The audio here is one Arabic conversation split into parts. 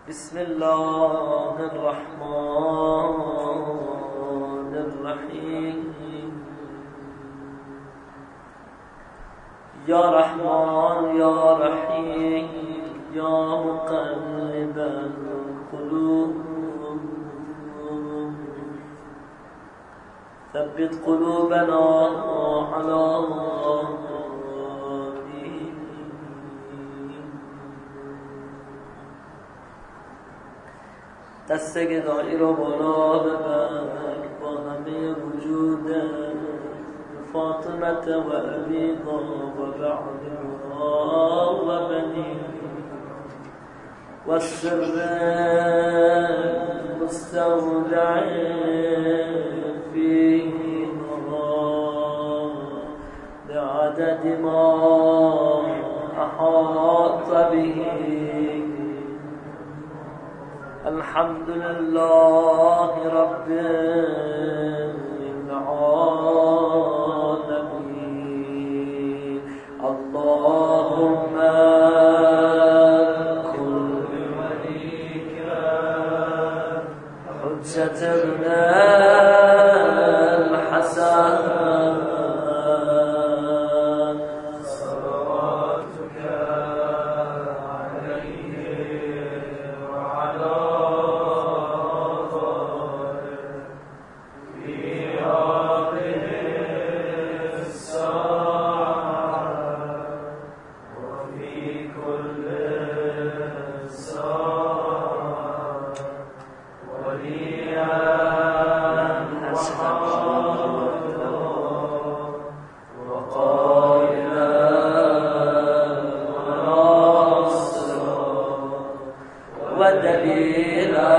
بسم الله الرحمن الرحيم يا رحمن يا رحيم يا مقلب القلوب ثبت قلوبنا على دينك. دست گدایی رو بالا ببر با همه وجود فاطمت و عبیدا و بعدها و بنی و السر مستودع فيها بعدد ما أحاط به. الحمد لله رب العالمين. اللهم كن بوليك حجة ابن الحسن صلواتك عليه وعلى ودليلا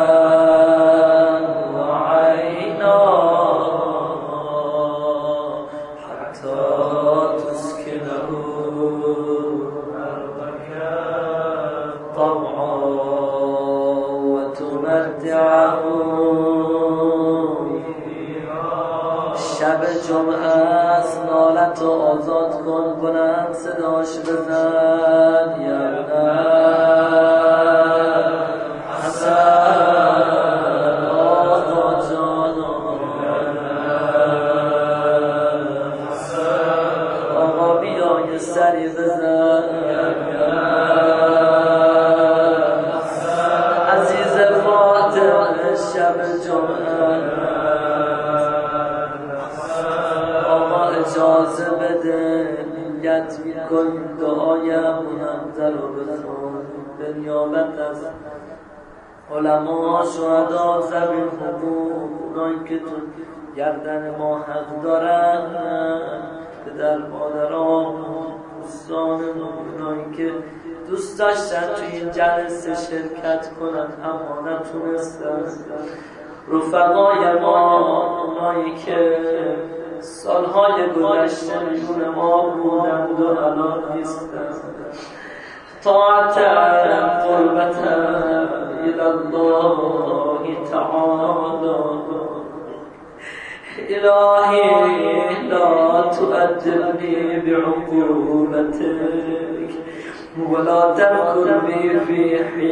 وعينا حتى تسكنه أرضك طوعا وتمتعه. شب جمعه است، نالت آزاد کن، بلند صداش بزن. یا سری بزن عزیز فاطمه شب جمعه. آقا اجازه بده نیت کن دعای منظر رو بخون به نیابت از علما شهدا ذوی الحقوق، اونایی که تو گردن ما حق دارن، پدر مادران دوستان اونایی که دوست داشتن تو این جلسه شرکت کنن اما نتونستن، رفقای ما اونایی که سالهای گذشته میون ما بودند و الان نیستن، طاعت قربت الى الله تعالی. إلهي لا تؤدبني بعقوبتك ولا تمكر بي في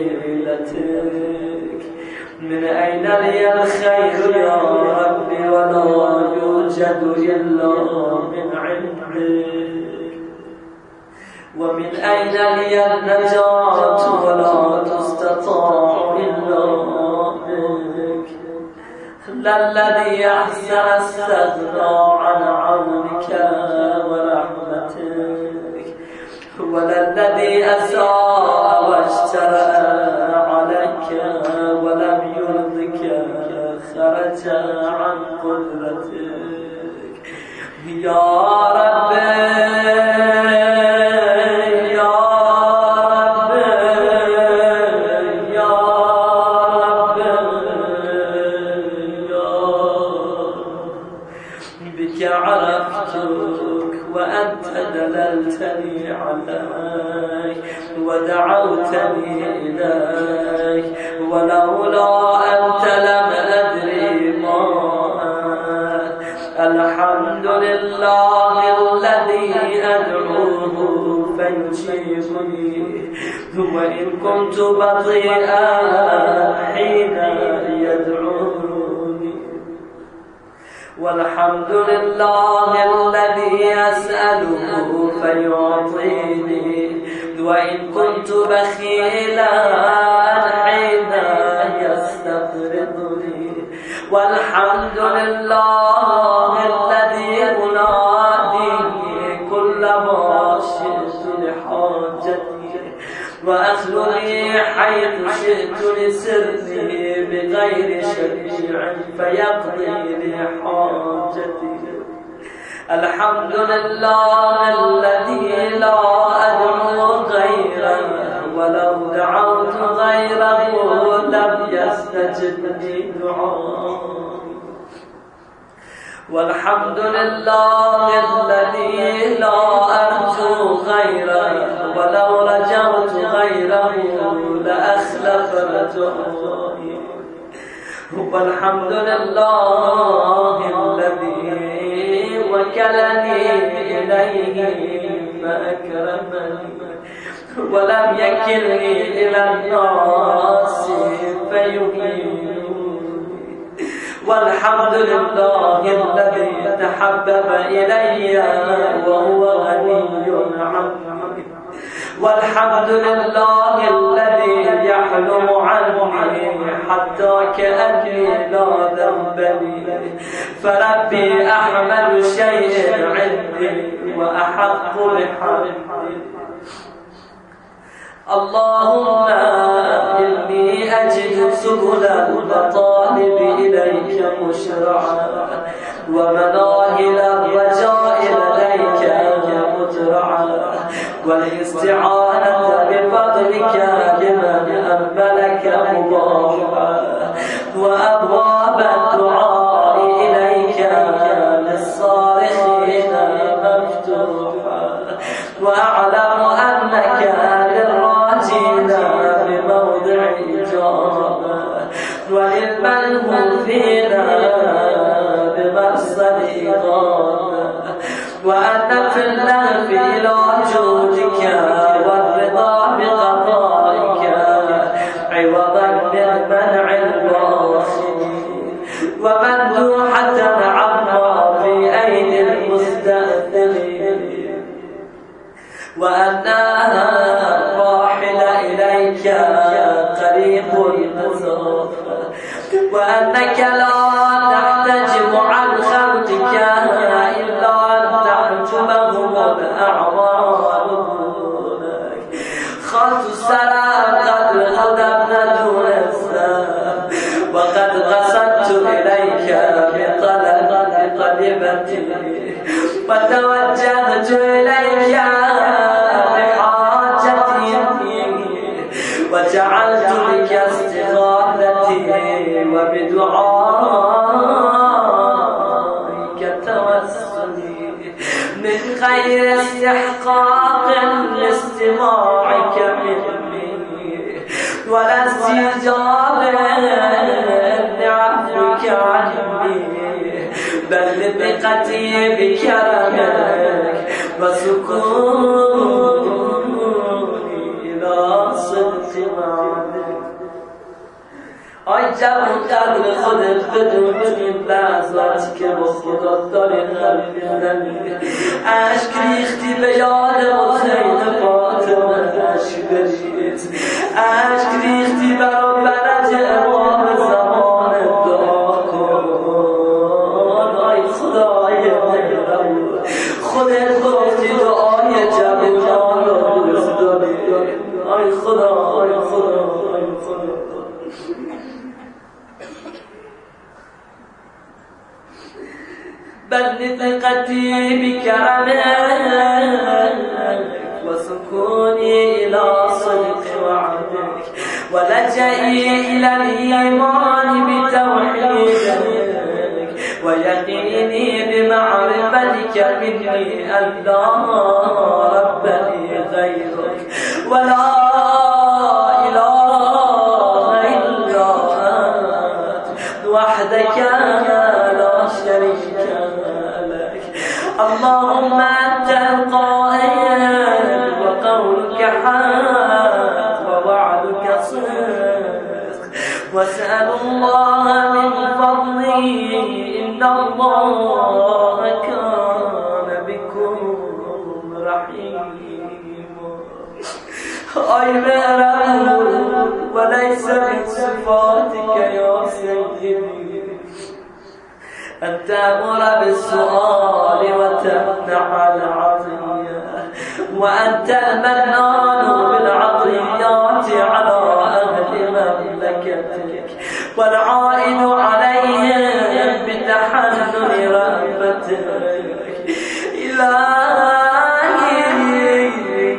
حيلتك. من أين لي الخير يا ربي ولا يوجد إلا من عندك. ومن أين لي النجاة ولا تستطاع إلا منك. الذي أحسن استغنى عن عونك ورحمتك، ولا الذي أساء واشترى عليك ولم يرضك خرج عن قدرتك. يا ربي عرفتك وأنت دللتني عليك ودعوتني إليك، ولولا أنت لم أدري ما. الحمد لله الذي أدعوه فيجيبني وإن كنت بطيئا حين يدعوني والحمد لله الذي أسأله فيعطيني وإن كنت بخيلا حين يستقرضني والحمد لله الذي أناديه كلما شئت لحاجتي وأخلني حيث شئت لسري بغير شفيع فيقضي لي حاجتي الحمد لله الذي لا أدعو غيره ولو دعوت غيره لم يستجب لي دعائي والحمد لله الذي لا أرجو غيره ولو رجوت غيره لأخلف رجائي والحمد لله الذي وكلني إليه فأكرمني ولم يكلني إلى الناس فيهينوني والحمد لله الذي تحبب إلي وهو غني عني والحمد لله الذي يحلم عني حتى كأني لا ذنب لي فربي أحمد شيء عندي وأحق بحمدي اللهم إني أجد سبل المطالب إليك مشرعا ومناهل الرجاء لديك مترعا والاستعانة بفضلك لمن أنبلك مباحا وأبواب الدعاء إليك للصالحين مفتوحا وأعلم أنك للراجين بموضع إجابة وللملهوفين بمرصد إغاثة وأن في اللهف إلى جودك والرضا بقضائك عوضا من منع الباخلين ومندوحة عما في أيدي المستأثرين وأنها راحل إليك قريب المسافة وأنك لا تحتجب عن خلقك إلا أن تحجبهم الأعمال دونك خلط السلام قد غدبنا دون السلام وقد غسلت إليك بطلب قدمتي وتوجهت إليك بحاجتي وجعلت لك استغاثتي وبدعائك توسلي من غير استحقاق لاستماعك مني ولا استجاب لعفوك عني بل لثقتي بكرمك وسكوني إلى صدق وعدك جوان قدر خودت بدون این لحظاتی که با خدا داری قلبی نمی عشق ریختی به یاد حسین فاطمه عشق برید عشق ریختی برا برج امام زمان دعا کن آی خدای مهربون خودت گفتی دعای جوان رو دوست داری آی خدا آی خدا آی خدا بل لثقتي بكرمك وسكوني إلى صدق وعدك ولجئي إلى الإيمان بتوحيدك ويقيني بمعرفتك مني أن لا رب لي غيرك ولا إله إلا أنت وحدك لا شريك لك اللهم أنت القائل وقولك حق واسأل الله من فضله إن الله كان بكم رحيما. أي مهرب وليس من صفاتك يا سيدي أن تأمر بالسؤال وتمنع العطية، وأنت المنان بالعطيات على أهل مملكتك والعائد عليهم بتحنن رحمتك. إلهي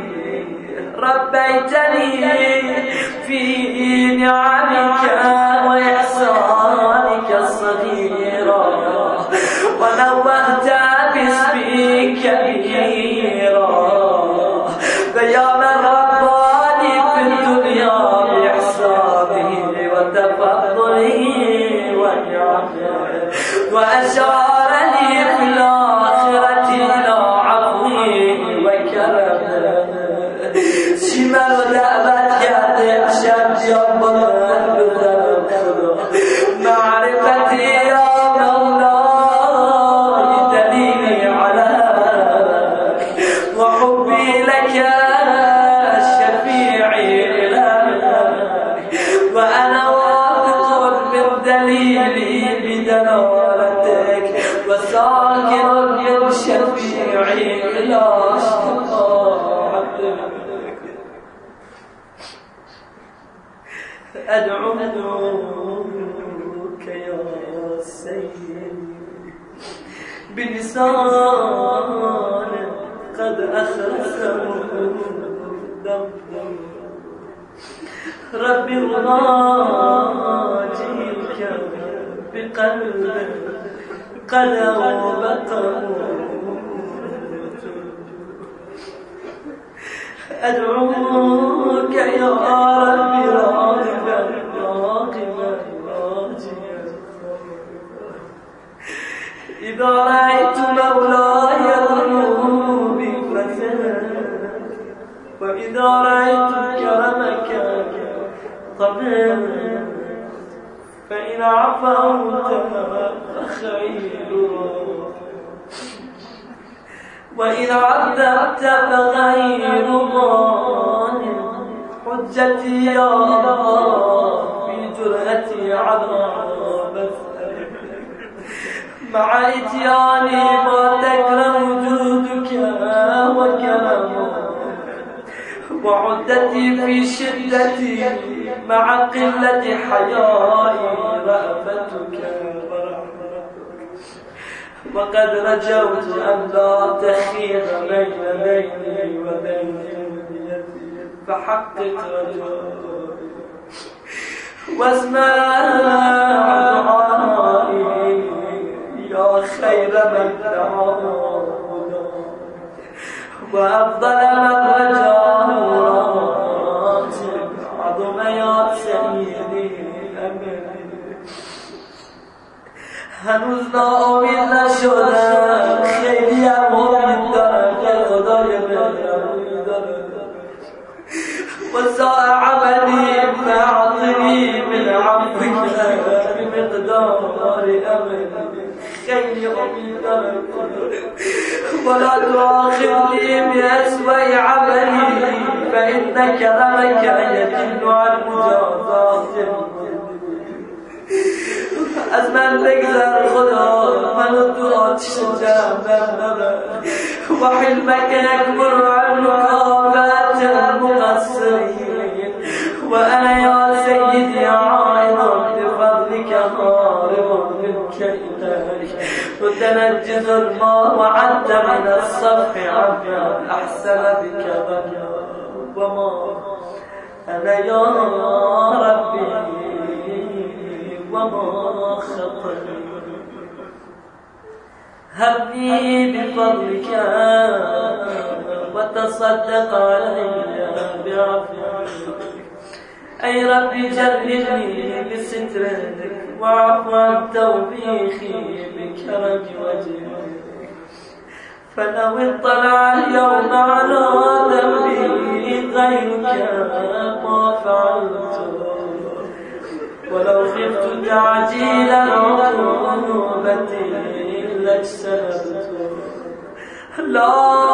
ربيتني في نعمك وإحسانك الصغيرة، ونوأت باسمك كبيرا، فيا من رباني في الدنيا بإحسانه وتفضله ونعمه، وأشارني في الآخرة إلى عفوه وكرمه. شمال دعوت يدك شد يبرد بذنب معرفتي يا مولاي دليلي عليك، وحبي لك شفيعي إليك، وأنا واثق من دليلي بدلالتك، وساكن من شفيعي إلى شفاعتك. أدعوك يا سيدي بلسان قد أخرسه دم، ربي أناجيك بقلب قد أوبته. أدعوك يا ربي راغبا راغبا راجيا، إذا رأيت مولاي ذنوبي فزلت، وإذا رأيت كرمك طبعت، فإن عفوت فخير، وإن عذبت فغير ظالم. حجتي يا الله في جرأتي على بسألك، مع إتياني ما تكرم وجودك وكرمك، وعدتي في شدتي مع قلة حيائي رأفتك ورحمتك، وقد رجوت أن لا تخير بين بيني وبين بيدي، فحقق رجائي واسمع دعائي يا خير من دعا، وأفضل من رجاه راتب عظم يا سيدي أمين. هنوز ناامید نشدم، خیلی هم امید دارم که خدای من امید دارم، وساء عملی فاعطنی من عفوك بمقدار امل. خیلی امید دارم ولا تؤاخذني بأسوأ عملي، فإن كرمك يجل عن مجازاتي. از من بگذر خدا، منو تو آتش جهنم نبر، و حلمك يكبر عن مكافأة المقصرين، وأنا يا سيدي عائد بفضلك هارب منك إليك، متنجز ما وعدت من الصفح عما أحسن بك بنا، وما أنا يا ربي وما خطري. هبني بفضلك وتصدق علي بعفوك، أي ربي جللني بسترك، وعفو عن توبيخي بكرم وجهك. فلو اطلع اليوم على ذنبي غيرك ما فعلت، ولو خفت تعجيل عقوبتي لاجتنبت لا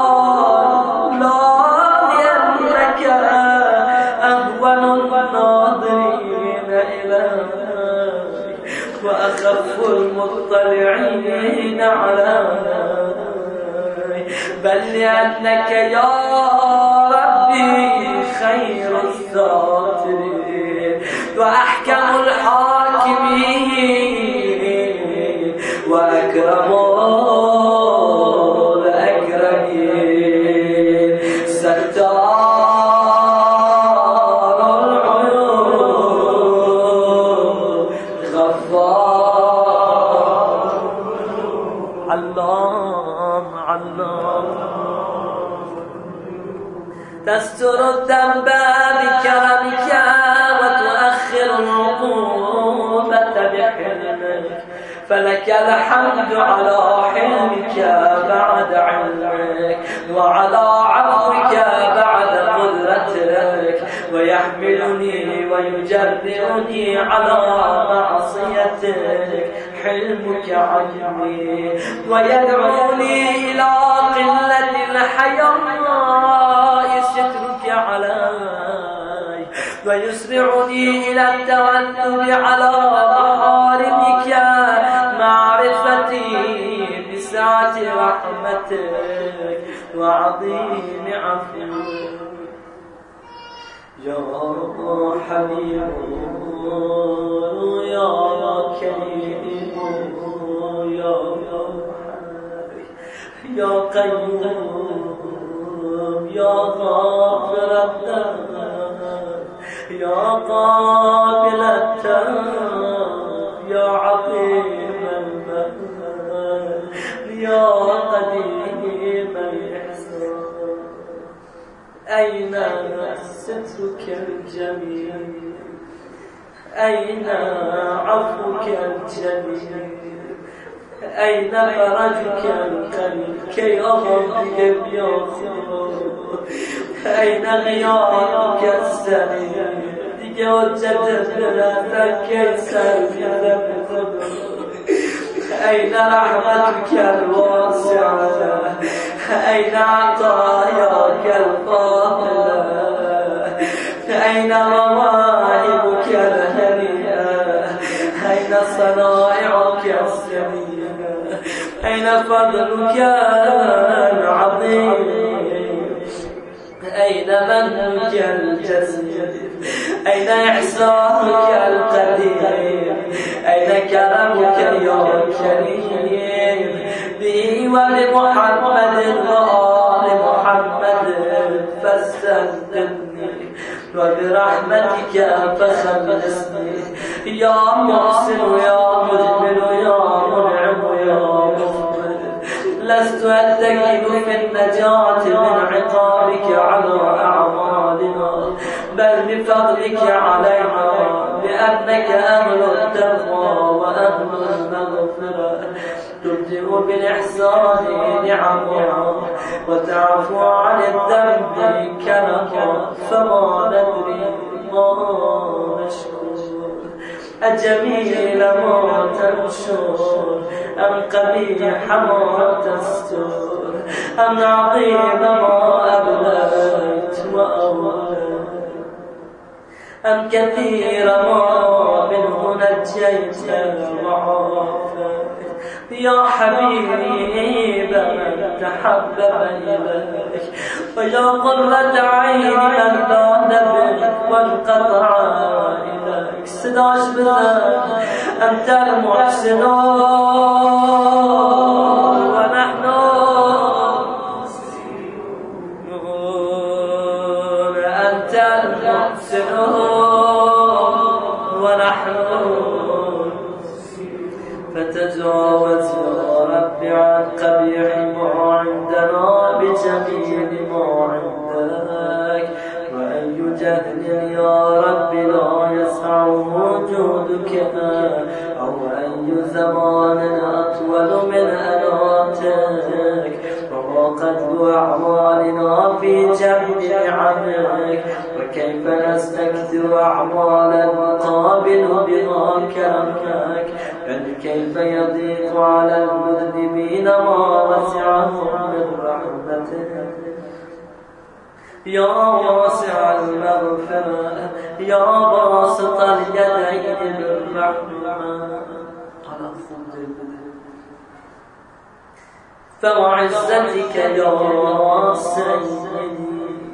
لأنك أهون الناظرين إليك وأخف المطلعين عليك بل لأنك يا ربي خير الساترين وأحكم الحاكمين وأكرم الأكرمين ستار العيوب غفار علام تستر الذنب بكرمك وتؤخر العقوبة بحلمك فلك الحمد على حلمك بعد علمك وعلى عفوك بعد قدرتك ويحملني ويجرئني على معصيتك حلمك عني ويدعوني إلى قلة الحياة سترك علي ويسرعني إلى التوكل على محارمك معرفتي بسعة رحمتك وعظيم عفوك يا حبيب يا كريم يا قيوم يا غافر الذنب يا قابل التوب يا عظيم المنان يا قديم الإحسان أين سترك الجميل أين عفوك الجميل أين فرجك القليل كي أغضي بيوصل أين غيارك السليم دي وجدت بلادك كي سلم أين رحمتك الواسعة أين عطاياك الفاضلة أين مواهبك الهنيئة أين صنائعك السمية أين فضلك العظيم أين منك الجسيم أين إحسانك القدير أين كرمك يا كريم بي ولمحمد وآل محمد فاستهدني وبرحمتك فخلصني يا محسن يا مجمل يا منعم يا مفضل لست أتكل في النجاة من عقابك على أعمالنا بل بفضلك علينا لأنك أهل التقوى وأهل المغفرة تبدئ بالإحسان نعمها وتعفو عن الذنب كرما فما ندري ما نشكر أجميل ما تنشر أم قبيح ما تستر أم عظيم ما أبليت وأوليت أم كثير ما منه نجيت وعافيت يا حبيب من تحبب إليك ويا قرة عين من ذهب بك وانقطع إليك سداش بذلك أنت المحسن ونحن أنت المحسن ونحن فتجاوز يا رب عن قبيح ما عندنا بجميل ما عندك وأي جهل يا رب لا يسعه جودك أو أي زمان أطول من أناتك وما قدر أعمالنا في جنبك نعمك وكيف نستكثر أعمالا نقابل بها كرمك كيف يضيق على المذنبين ما وسعهم من رحمتك يا واسع المغفرة يا باسط اليدين بالرحمة فوعزتك يا سيدي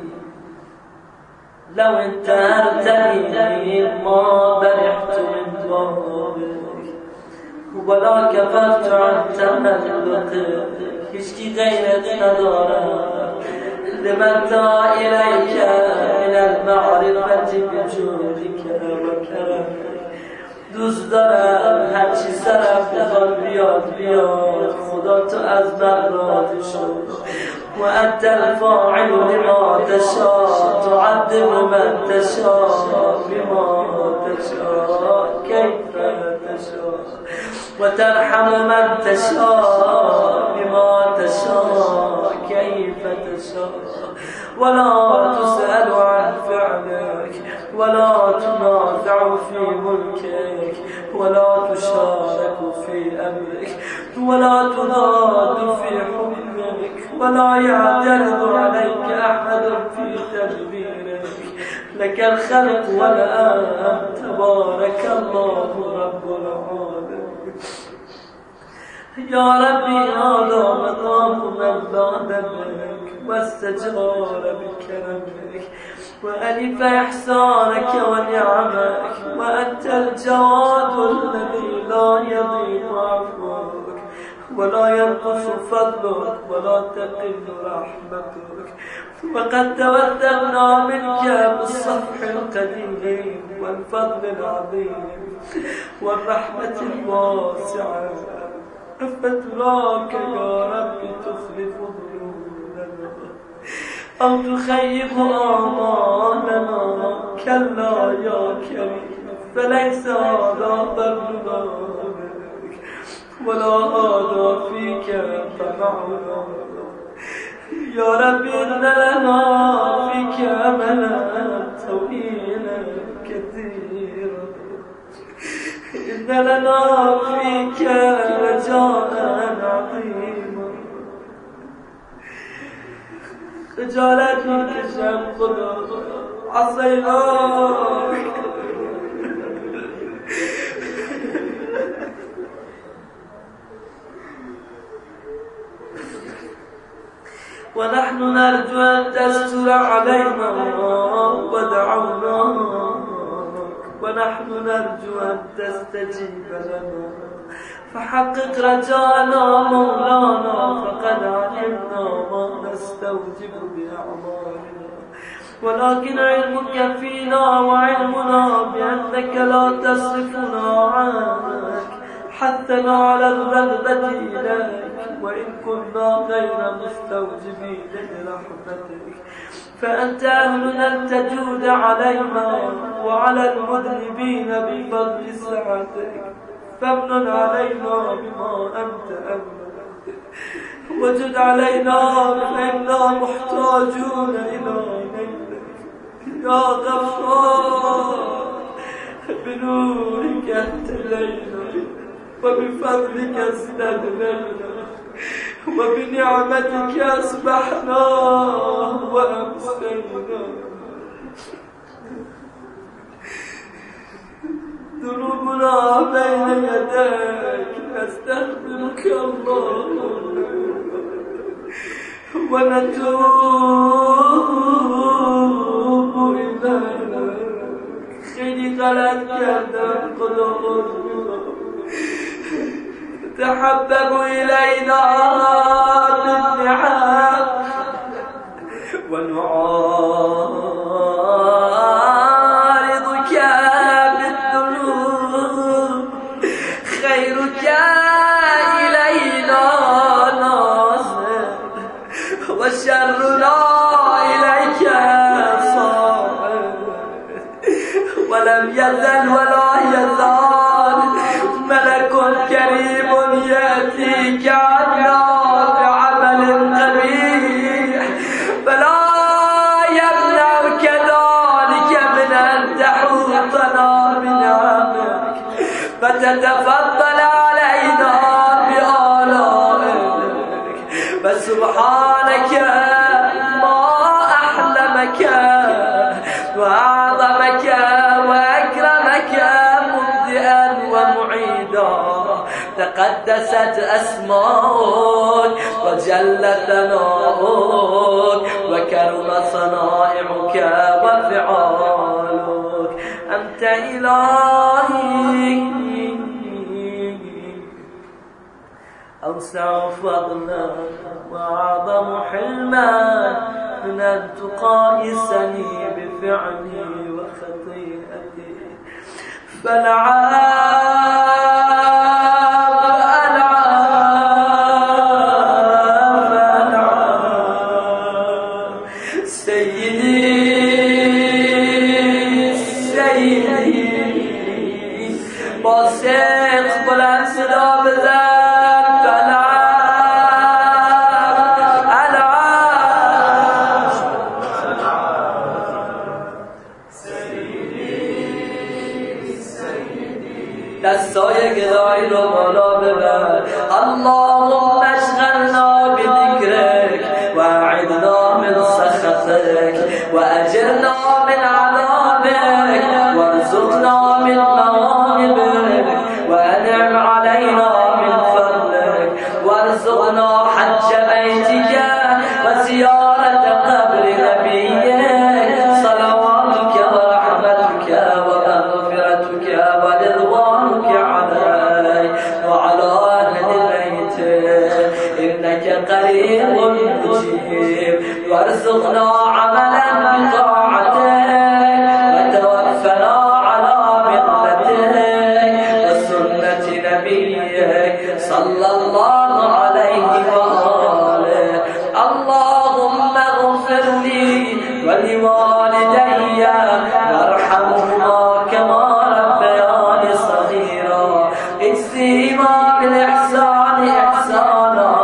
لو انتهرتني ما برحت من بابك ولا كفرت عن تملقك هشكي غيرك ندارك لمتى إليك من المعرفة بجودك وكرمك دوست دارم هرچی سرم بخواد بیاد خدا تو از من راضی شد و انت الفاعل لما تشاء تعذب من تشاء بما تشاء كيف تشاء وترحم من تشاء بما تشاء كيف تشاء ولا تسأل عن فعلك ولا تنازع في ملكك ولا تشارك في أمرك ولا تناد في حكمك ولا يعترض عليك أحد في تدبيرك لك الخلق والآن تبارك الله رب العالمين يا ربي هذا مقام من بعدك واستجار بكرمك وألف إحسانك ونعمك وأنت الجواد الذي لا يضيق عفوك ولا ينقص فضلك ولا تقل رحمتك وقد توثقنا منك بالصفح القديم والفضل العظيم والرحمة الواسعة فتراك يا رب تخلف ظنوننا أو تخيب آمالنا كلا يا كريم فليس هذا ظننا بك ولا هذا فيك طمعنا يا رب إن لنا فيك أملا طويلا كثيرا إن لنا فيك رجاء عظيما خجالت منك خدا عصيناك ونحن نرجو أن تستر علينا ودعوناك ونحن نرجو أن تستجيب لنا فحقق رجاءنا مولانا فقد علمنا ما نستوجب بأعمالنا ولكن علمك فينا وعلمنا بأنك لا تصرفنا عنك حثنا على الرغبة إليك وإن كنا غير مستوجبين لرحمتك فأنت أهل أن تجود علينا وعلى المذنبين بفضل سعتك فامنن علينا بما أنت أمن وجد علينا فإنا محتاجون إليك يا غفار بنورك اهتدينا وبفضلك استهدينا وبنعمتك أصبحنا وأمسينا ذنوبنا بين يديك نستغفرك اللهم ونتوب إليك خيري غلط کردم خدا تحبب إلينا بالنعم ونعارضك بالذنوب خيرك إلينا ناصر وشرنا إليك صاحب ولم يزل ولا يزال ملك كريم يأتيك عنا بعمل قبيح فلا يبقى تتفضل علينا بآلائك فسبحانك ما أحلمك وأعظمك وأكرمك مبدئا ومعيدا تقدست أسماؤك وجل ثناؤك وكرم صنائعك وفعالك أنت إلهي أوسع فضلا وأعظم حلما من أن تقايسني بفعلي وخطيئتي دستای گدایی رو بالا ببر اللهم اشغلنا بذکرک و اعدنا من سخطک و اجرنا من عذابک وارزقنا من مواهبک و انعم علینا من فضلک وارزقنا حج بیتک و زیارت قبر نبیک صلواتک و رحمتک و مغفرتک و رضوانك علي وعلى أهل بيته إنك قريب مجيب وارزقنا عملا بطاعتك وتوفنا على ملتك وسنة نبيك صلى الله عليه وآله اللهم اغفر لي ولوالدي وارحمهما كما ربياني صغيرا اجزيهما بالإحسان إحسانا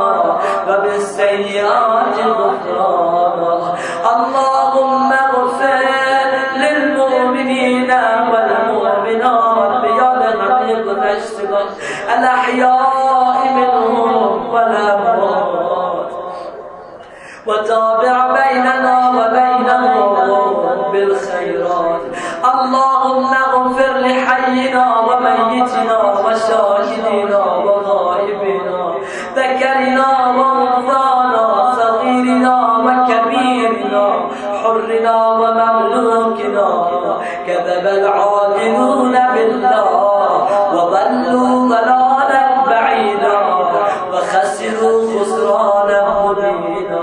وبالسيئات غفرانا اللهم اغفر للمؤمنين والمؤمنات بيدهم الاشتغال الأحياء منهم والأموات وتابع بيننا وبينهم بالخيرات اللهم اغفر لحينا وميتنا وشاهدنا وغائبنا ذكرنا وانثانا صغيرنا وكبيرنا حرنا ومملوكنا كذب العادلون بالله وضلوا ضلالا بعيدا وخسروا خسرانا مبينا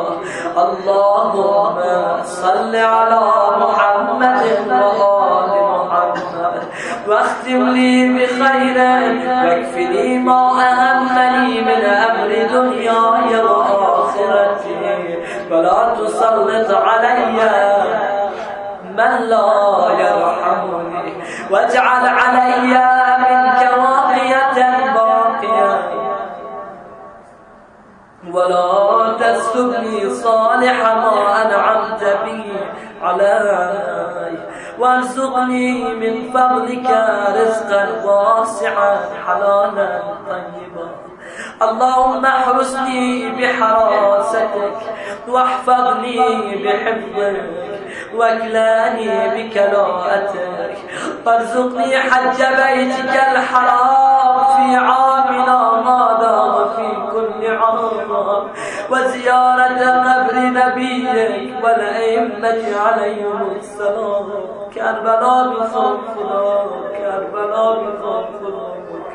اللهم صل على محمد وآل محمد واختم لي بخير واكفني ما أهمني من أمر دنياي وآخرتي ولا تسلط علي من لا يرحمني واجعل علي منك واقية باقية ولا تسلبني صالح ما أنعمت به علي وارزقني من فضلك رزقا واسعا حلالا طيبا اللهم احرسني بحراستك واحفظني بحفظك واكلاني بكلاءتك وارزقني حج بيتك الحرام في عامنا هذا وفي كل عام وزيارة قبر نبيك والأئمة عليهم السلام كربلاء بخوفنا كربلاء بخوفنا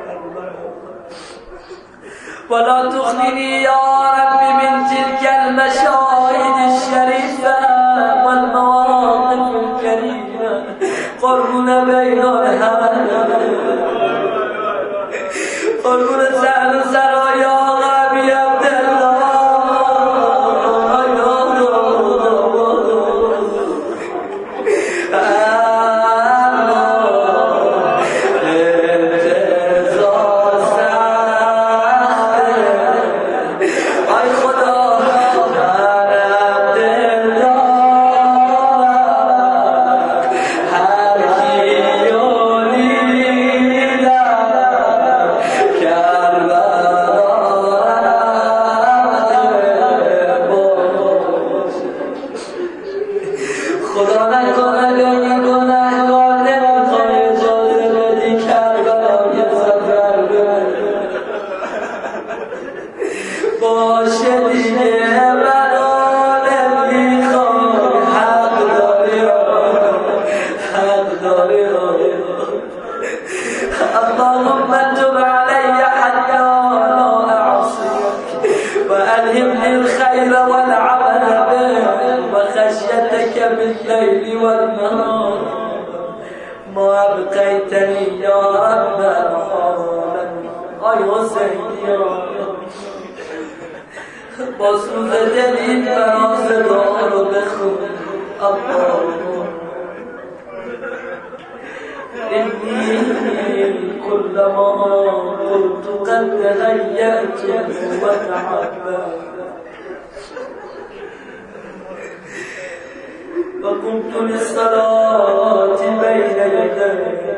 ولا تخلني يا رب من تلك المشاهد الشريفة والمواقف الكريمة قربنا بين الهدى قربنا سهل سرايا غابي عبد الله نکنه بگی گناهکار نمیخوای اجازه بدی کربلای سفر بره باشه دیگه منو نمیخوای حق داری اللهم تب علي حتى لا أعصيك وألهمني الخير والعمل به وخشيتك بالليل والنهار ما أبقيتني يا رب العالمين أي حسين يا رب باسوز دلید فراز دعا رو بخون اللهم إني كلما قلت قد تهيأت وتحببت وقمت للصلاة بين يديك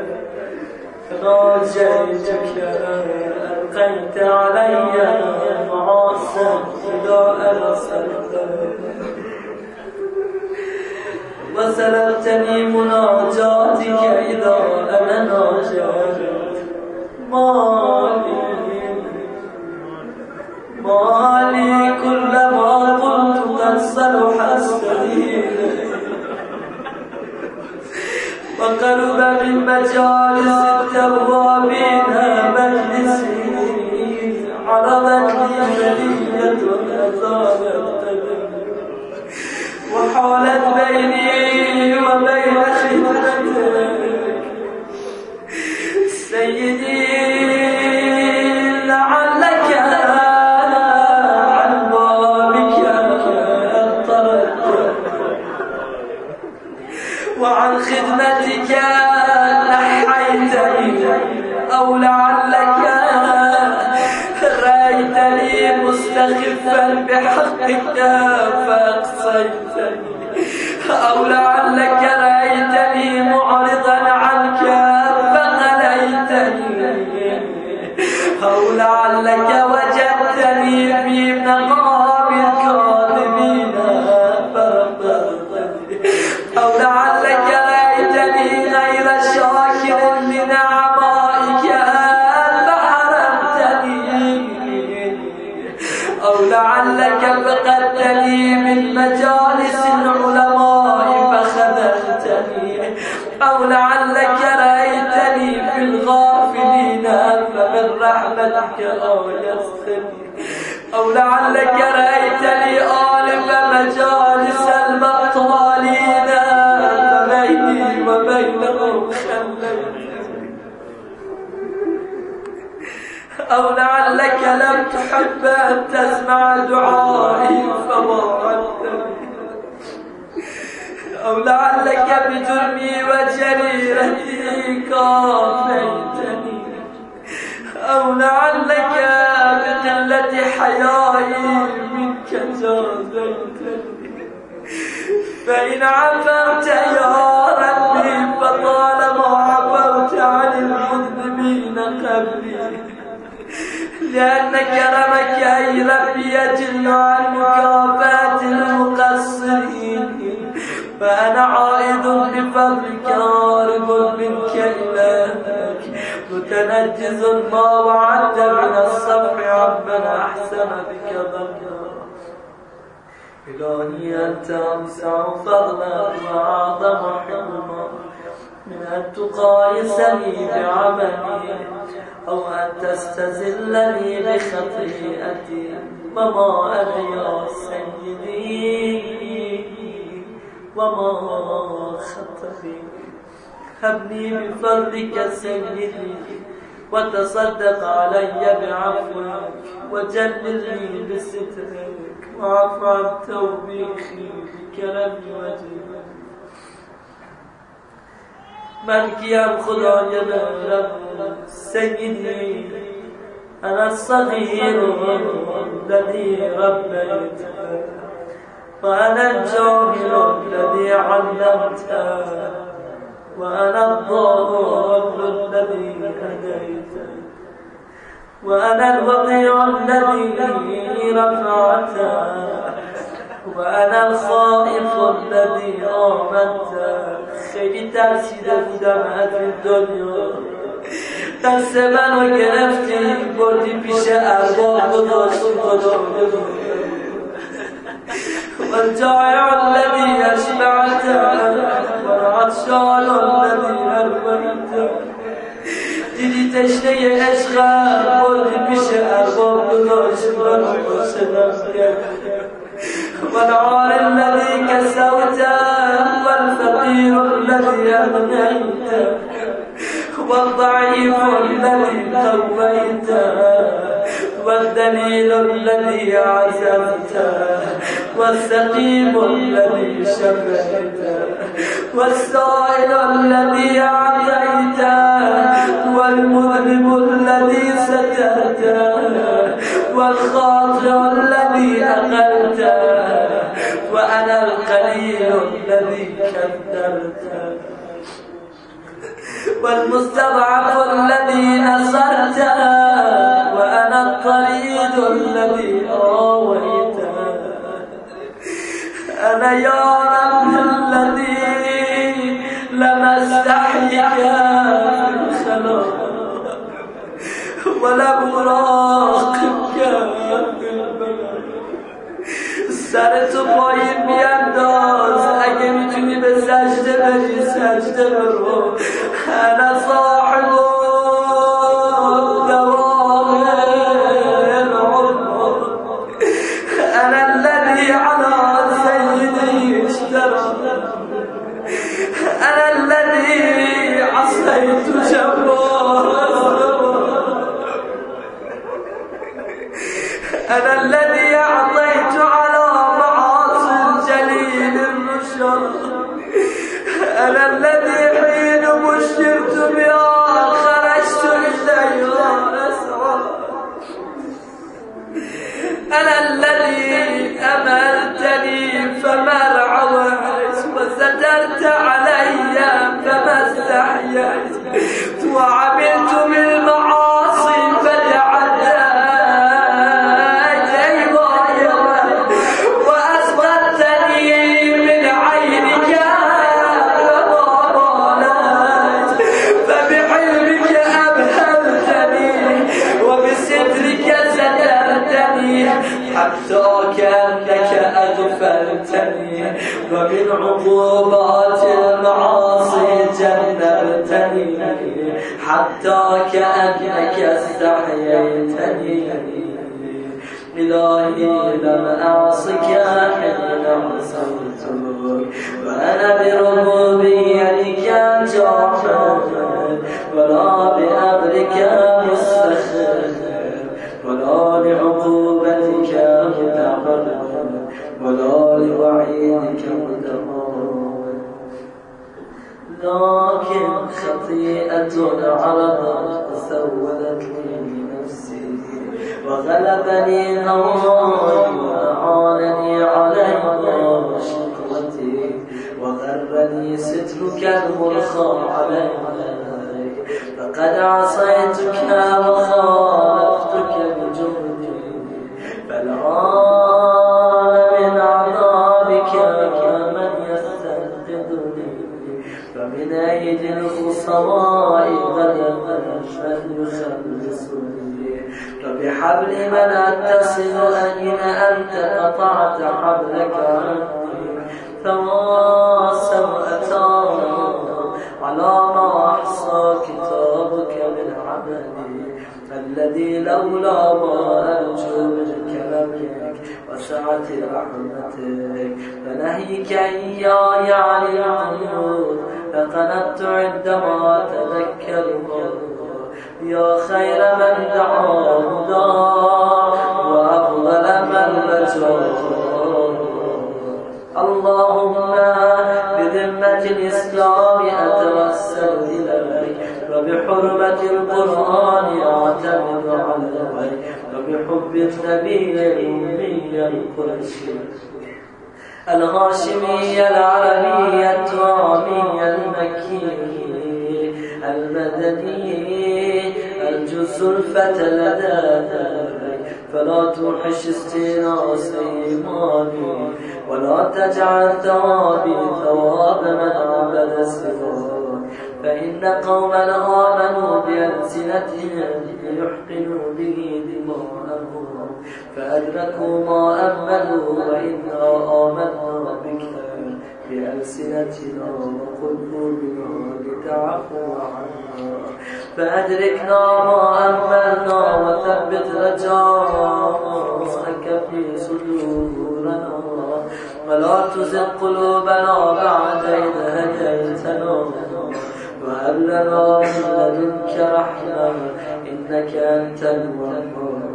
فناجيتك ألقيت علي معاصا إذا أرسلت وسلبتني مناجاتك إذا أنا ناجيت مالي كلما قلت قد صلح السبيل وقرب من مجالس التوابين مجلسي عرضت لي بلية أزالت وحالت بيني وبين خدمتك سيدي لعلك عن بابك اضطرت وعن خدمتك نحيتني أو لعلك رأيتني مستخفا بحقك فأقصيتني أو لعلك رأيتني معرضا عنك فغليتني أو لعلك وجدتني في مقام الكاذبين فرفضتني أو لعلك رأيتني غير شاكر لنعمائك فحرمتني أو لعلك فقدتني من مجالس العلماء فخذلتني أو لعلك رأيتني في الغافلين فمن رحمتك آيستني أو لعلك رأيتني آلف مجالس المبطالين فبيني وبينهم خليتني أو لعلك لم تحب أن تسمع دعائي فوعدتني أو لعلك بجرمي وجريرتي كافيتني أو لعلك بقلة حيائي منك جازيتني فإن عفوت يا ربي فطالما عفوت عن المذنبين قبلي لأن كرمك أي ربي يجل عن مكافاة المقصرين فأنا عائد بفضلك عارض منك إلهك متنجز ما وعدت من الصفح عمن أحسن بك ظنا إلهي أنت أوسع فضلا وأعظم حلما من أن تقايسني بعملي أو أن تستزلني بخطيئتي وما أنا يا سيدي وما خطئي هبني بفضلك سيدي وتصدق علي بعفوك وجللني بسترك وعف عن توبيخي بكرم وجهك من کیم خدای مهرب سیدی انا الصغیر الذي ربيت وانا الجاهل الذي علمت وانا الضال الذي هديت وانا الوضيع الذي رفعت وأنا الخائف الذي آمنت. خیلی ترسیده بودم از این دنیا. دست منو گرفتی بردی پیش ارباب گذاشتی خدا والجائع الذي أشبعت والعطشان الذي أرويت. دیدی تشنه عشقم بردی پیش ارباب گذاشتی منو باشدم کرد. والعار الذي كسوت والفقير الذي أغنيت والضعيف الذي قويت والدليل الذي عزمت والسقيم الذي شفيت والسائل الذي أعطيت والمذنب الذي سترت والخاطئ الذي أقلت وأنا القليل الذي كذبت والمستضعف الذي نصرت وأنا الطريد الذي آويت. أنا يا رب الذي لم أستحيك في الخلاء ولم أراقبك في البلاء. سرتو پایین بیانداز اگه میتونی به سجده بری سجده برو. انا صاحب دوام العمر انا الذي على سيدي اشترى انا الذي عصيت جبار انا الذي اعطيت على معاصي الجليل الرشد انا الذي حين بشرت بها خرجت اليها اسعى انا الذي املتني فما رعوت وسترت علي فما استحييت وعملت بالمعاصي فتعديت وأسقطتني من عينك فما باليت فبحلمك أبهلتني وبسترك سترتني حتى كأنك أغفلتني ومن عقوبات المعاصي جنبتني حتى كأنك استحييتني. إلهي لم أعصك حين عصيتك وأنا بربوبيتك جاحد ولا بأمرك مستخف ولا لعقوبتك متعرض ولا لوعيدك متمرد. لكن خطيئة عرضت فسولت لي نفسي وغلبني هواي وأعانني عليها شقوتي وغرني سترك المرخى علي فقد عصيتك وخالفتك بجهدي فالآن من عذابك من يستنقذني فمن أيدي الخصماء غدا من يخلصني فبحبل من أتصل أين أنت قطعت حبلك عني فما سوءتان على ما أحصى كتابك من عملي الذي لولا ما أرجو من كلامك وسعة رحمتك فنهيك إياي عن القيود فقنت عندما تذكره يا خير من دعا هداه وأفضل من رجاه. اللهم بذمة الإسلام أتوسل إليك وبحرمة القرآن أعتمد عليك وبحب النبي الأمي القرشي الهاشمي العربي الترامي المكي المدني الجزء الفتى لدى فلا توحش استئناس إيماني ولا تجعل ثوابي ثواب من عبد سواك فإن قوما آمنوا بألسنتهم ليحقنوا به دماءهم فأدركوا ما أملوا وإنا آمنا بك بألسنتنا وقلوبنا لتعفو عنا فأدركنا ما أملنا وثبت رجاءك في صدورنا ولا تزغ قلوبنا بعد إذ هديتنا وهب لنا من لدنك رحمة إنك أنت الوهاب.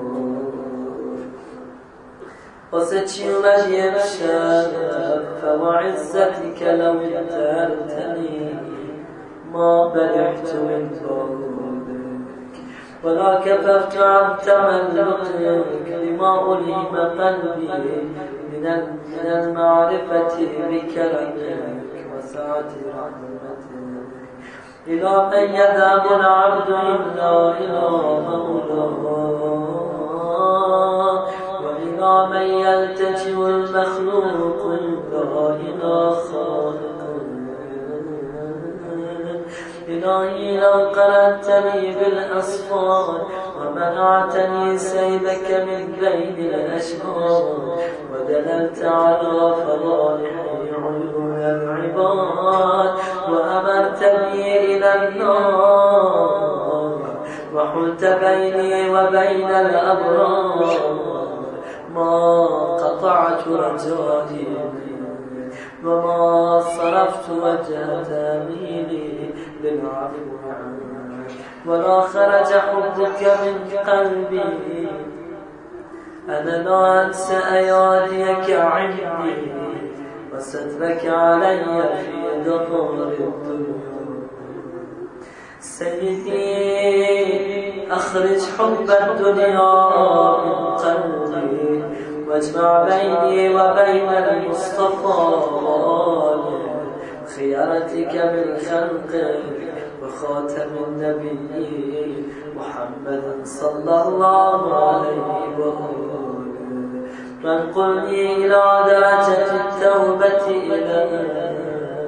واسه چی اومد امشب فوعزتك لو انتهرتني ما بلحت من بابك ولا كففت عن تملقك لما ألهم قلبي من المعرفة بكرمك وسعة رحمتك إلى من يذهب العبد إلا إلى مولاه وإلى من يلتجئ المخلوق إلا إلى خالقه إلهي لو قرأتني بالأصفار ومنعتني سيبك من بين الأشهار ودللت على فضائح عيون العباد وأمرتني إلى النار وحلت بيني وبين الأبرار ما قطعت رجائي وما صرفت وجه تاميلي للعفو عنك ولا خرج حبك من قلبي أنا لا أنسى أياديك عندي وسترك علي في دهور الدنيا سيدي أخرج حب الدنيا من قلبي واجمع بيني وبين المصطفى خيارتك من خلقك وخاتم النبي محمد صلى الله عليه وآله فانقلني إلى درجة التوبة إليك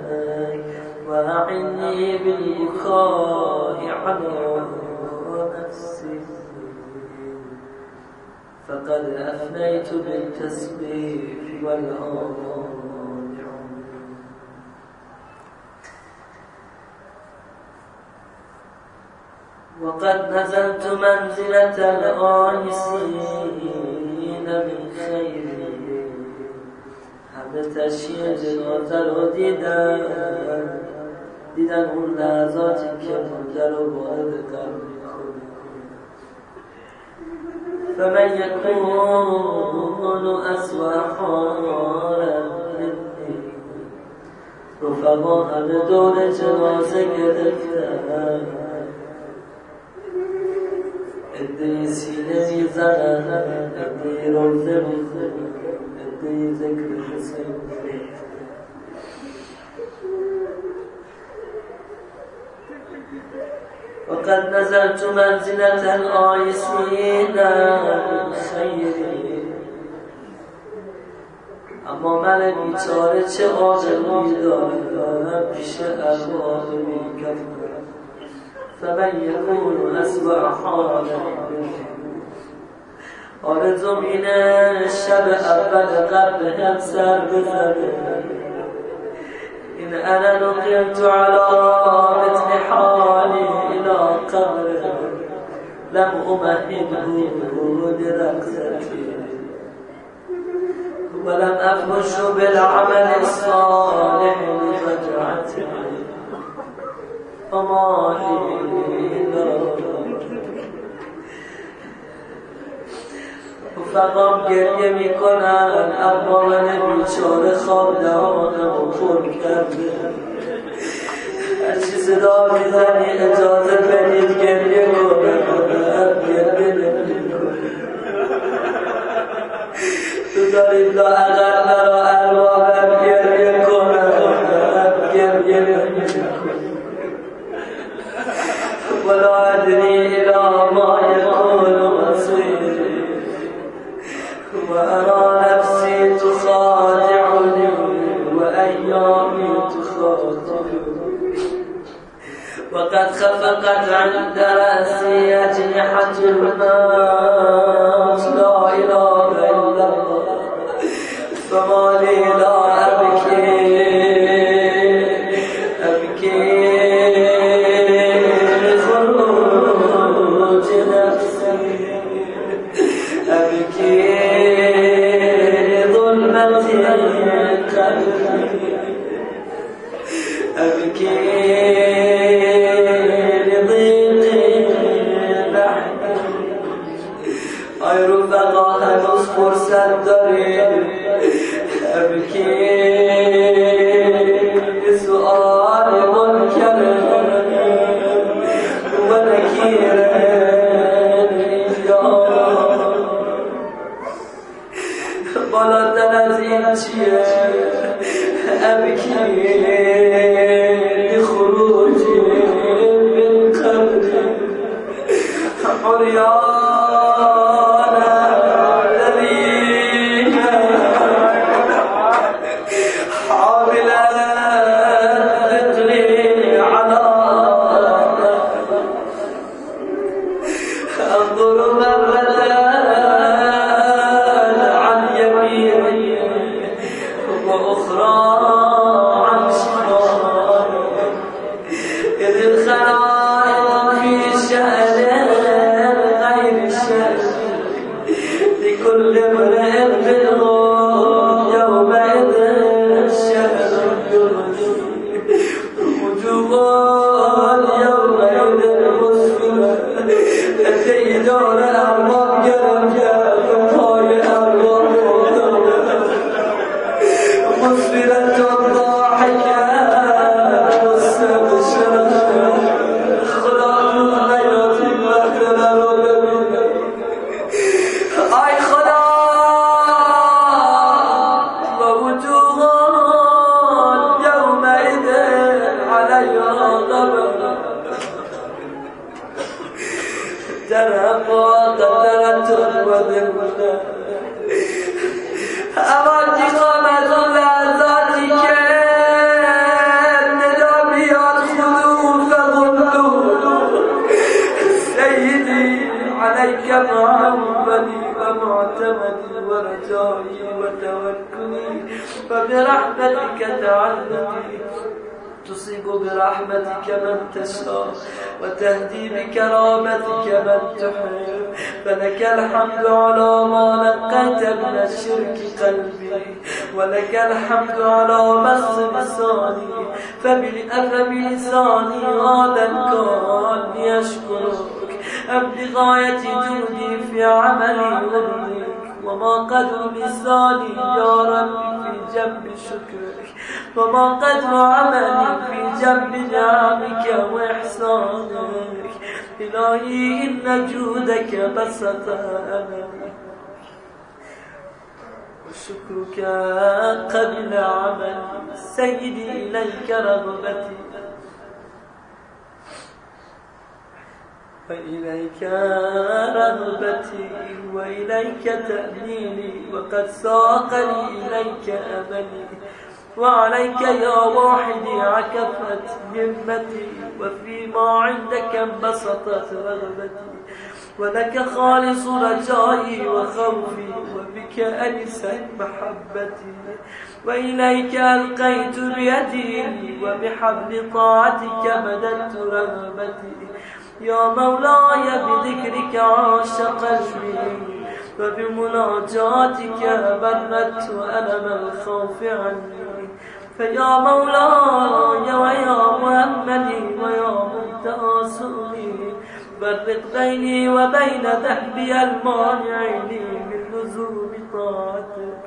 وأعني بالبكاء على نفسي فقد أفنيت بالتسبيح والآراء وقد نزلت منزلة الآيسين من خيري همه تشییع جنازه رو دیدن اون لحظاتی که مرده رو وارد قلب میکنه فمن یکون اسوأ حالا منی رفقا همه دور جنازه گرفتن ادهی سینه میزنن ادهی روزه میزنن ادهی ذکر حسین وقد نزلت منزلة الآيسين من خيري اما من بیچاره چه آرزویی دارم پیش ارواح بی‌کفن فمن یکون اسوأ حالا آرزوم اینه شب اول قبل هم سر بزنه إن أنا نقلت على مثل حالي إلى قبر لم أمهده لرقصتي ولم أفحش بالعمل الصالح لفجعتي فما لي رفقام گریه میکنن اما من بیچاره خواب دهانم پر کرده هرچی صدا میزنی اجازه بدید گریه کنم گریه نمیکنم بذارید لااقل مرا ارواحم گریه کنم گریه نمیکنم ولا ادری الی ما یکون مصیری وقد خفقت عند رأسي أجنحة الموت لا إله إلا الله فما لي لا أبكي لخروج نفسي أبكي لظلمة قلبي أبكي فرصت داریم ابکی سؤال منکر و نکیر بالاتر از این چیه ابکی لخروجی من قبلی عریان وبرحمتك تعلقي تصيب برحمتك من تشاء وتهدي بكرامتك من تحب فلك الحمد على ما نقيت من الشرك قلبي ولك الحمد على مس لساني فبلساني هذا الكون يشكرك أم بغاية جودي في عملي يرضيك وما قدر لساني يا ربي في جنب شكرك وما قدر عملي في جنب نعمك وإحسانك إلهي إن جودك بسط أمامي وشكرك قبل عملي سيدي إليك رغبتي وإليك رغبتي وإليك تأميني وقد ساقني إليك أملي وعليك يا واحدي عكفت همتي وفيما عندك انبسطت رغبتي ولك خالص رجائي وخوفي وبك أنست محبتي وإليك ألقيت بيدي وبحبل طاعتك مددت رغبتي يا مولاي بذكرك عاش قلبي وبمناجاتك بردت ألم الخوف عني فيا مولاي ويا محمدي ويا منتهى سؤلي فرق بيني وبين ذهبي المانع لي من لزوم طاعتك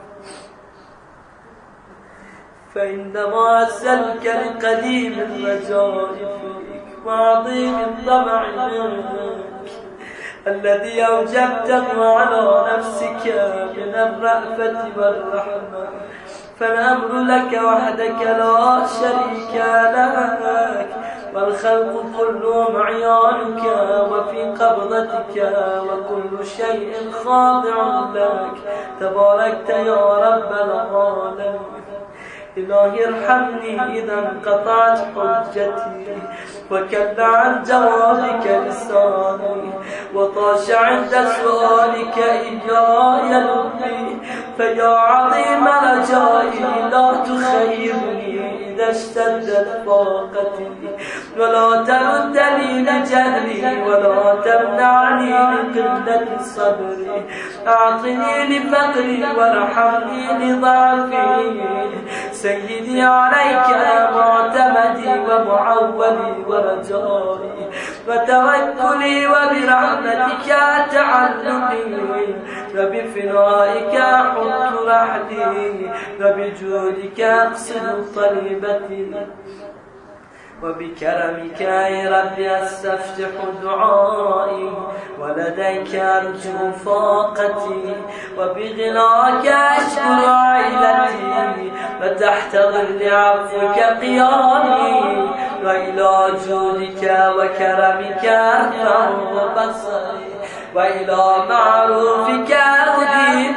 فإنما أسألك لقديم الرجاء فيك وعظيم الطمع منك الذي أوجبته على نفسك من الرأفة والرحمة فالأمر لك وحدك لا شريك لك والخلق كلهم عيانك وفي قبضتك وكل شيء خاضع لك تباركت يا رب العالمين إلهي ارحمني إذا انقطعت حجتي وكل عن جوابك لساني وطاش عند سؤالك إياي لبي فيا عظيم رجائي لا تخيبني إذا اشتدت فاقتي ولا تردني لجهلي ولا تمنعني لقلة صبري أعطني لفقري وارحمني لضعفي سيدي عليك يا معتمدي ومعولي ورجائي وتوكلي وبرحمتك تعلقي وبفنائك حط رحلي وبجودك أقصد طلبتي وبكرمك يا رب أستفتح دعائي ولديك أرجو فاقتي وبغناك أشكر عيلتي وتحت ظل عفوك قيامي وإلى جودك وكرمك أرفع بصري وإلى معروفك أقدم